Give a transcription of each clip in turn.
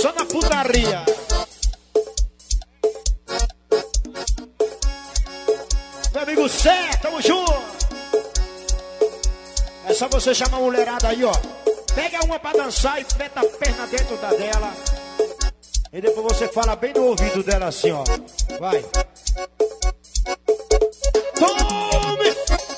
só na putaria. Meu amigo Sé, tamo junto. É só você chamar a mulherada aí, ó. Pega uma pra dançar e meta a perna dentro da dela. E depois você fala bem no ouvido dela assim, ó. Vai. Tome!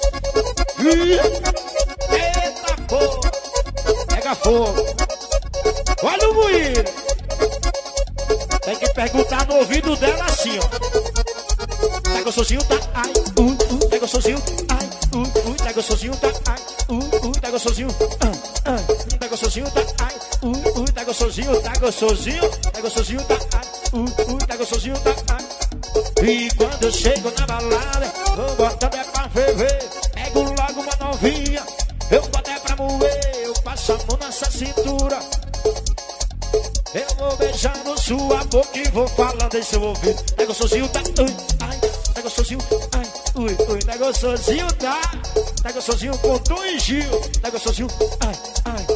Eita porra! Pega fogo. Olha o moído. Tem que perguntar no ouvido dela assim, ó. Tá gostosinho, tá? Ai, tá gostosinho, ai, tá gostosinho, tá? Ai, tá gostosinho, tá gostosinho, tá? Ai, tá gostosinho, tá gostosinho, tá gostosinho, tá? Ai, tá gostosinho, tá? Ai. E quando eu chego na balada, vou botando é pra ferver. Pego logo uma novinha, eu boto é pra moer. Eu passo a mão nessa cintura, eu vou beijando sua boca e vou falando em seu ouvido. Tá gostosinho, tá? Ai, tá gostosinho, ai, tá gostosinho, tá? Tá gostosinho com Tom e Gil. Tá gostosinho, ai,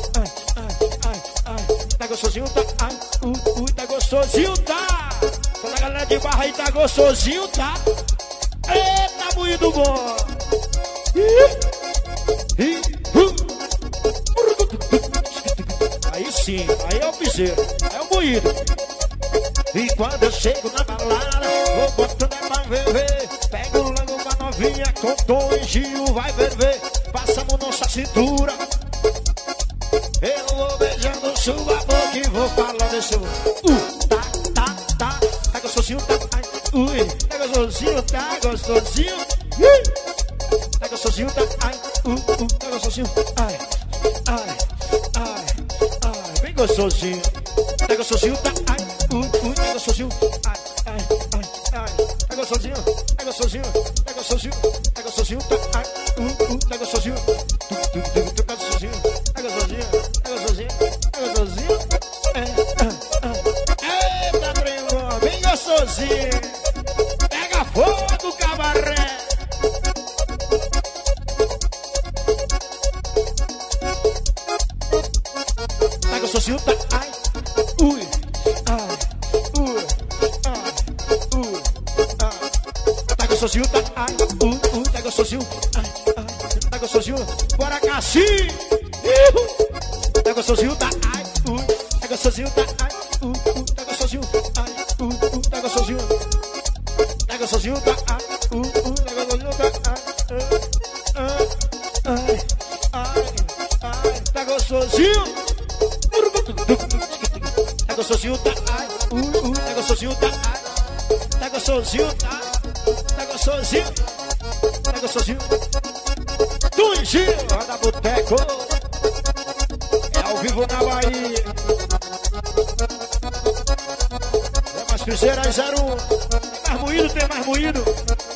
tá gostosinho, tá? Ai, tá gostosinho, tá? Toda a galera de barra aí tá gostosinho, tá? Eita, moído bom! Aí sim, aí é o piseiro, aí é o moído. E quando eu chego na balada, vou botando é pra ferver. Pego logo uma novinha com Tom e Gil, vai ferver. Passa a mão nossa cintura, eu vou beijando sua boca e vou falando esse tá gostosinho, tá? Ai, tá gostosinho, tá gostosinho. Tá gostosinho, tá? Ai, tá gostosinho, ai, bem gostosinho. Tá gostosinho, tá? Ai, tá gostosinho, ai, tá gostosinho, tá gostosinho, tá gostosinho, tá gostosinho, tá? Ai, tá gostosinho, tá gostosinho, tá gostosinho, tá gostosinho, tá gostosinho. Eita, primo, bem gostosinho. Pega fogo, cabaré. Tá gostosinho, tá? Ai, tá gostosinho, tá? Ai, tá gostosinho, tá gostosinho. Bora, Cassi! Tá gostosinho, tá? Ai, tá gostosinho, tá? Ai, tá gostosinho, ai, tá gostosinho. Tá gostosinho, tá? Ai, tá gostosinho, tá? Ai, tá gostosinho. Tá gostosinho, tá? Ai, tá gostosinho, tá? Ai, tá gostosinho, tá? Tá gostosinho, tá gostosinho. Do Gil, roda boteco. É ao vivo na Bahia. É mais piseira, 01. Tem mais moído, tem mais moído.